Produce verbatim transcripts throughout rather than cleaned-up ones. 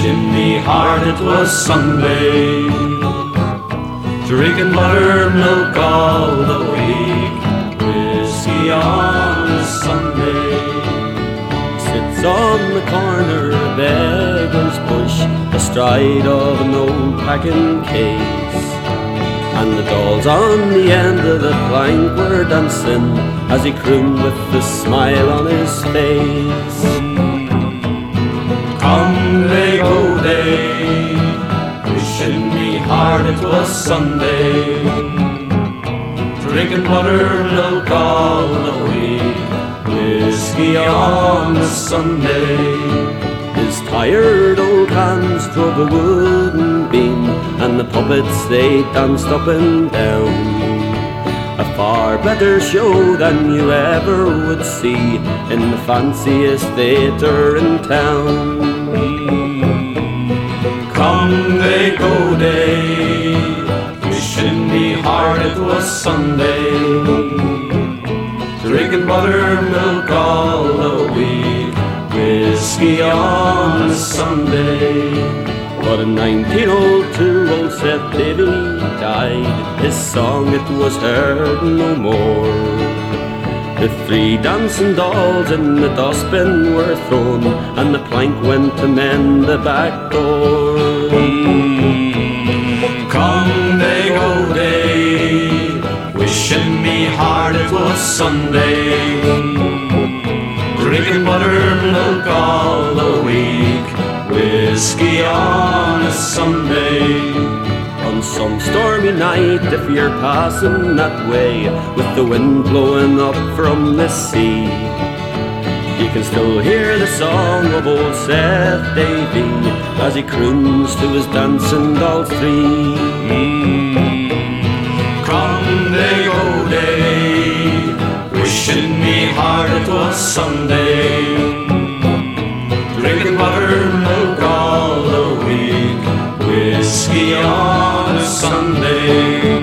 wishing me hard it was Sunday, drinking buttermilk all the week, whiskey on a Sunday. Sits on the corner of Beggar's Bush, astride of an old packing case, and the dolls on the end of the plank were dancing as he crooned with a smile on his face. Come they go they, wishing me hard it was Sunday, drinking buttermilk all the week, whiskey on a Sunday. His tired old hands drove a wooden beam, and the puppets they danced up and down. A far better show than you ever would see in the fanciest theatre in town. Come they go they, wishing me hard it was Sunday, drinking buttermilk all the week, whiskey on a Sunday. But in nineteen oh two old Seth Davy died, his song it was heard no more. The three dancing dolls in the dustbin were thrown, and the plank went to mend the back door. Come they go they, wishing me hard it was Sunday, drinking buttermilk all the week, whiskey on a Sunday. On some stormy night, if you're passing that way, with the wind blowing up from the sea, you can still hear the song of old Seth Davy as he croons to his dancing dolls three. Come they go they, wishing me hard it was Sunday, drinking buttermilk all the week, whiskey on a Sunday.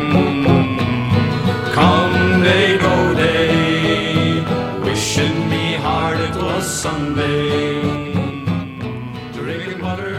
Come they go they, wishing me hard it was Sunday, drinking butter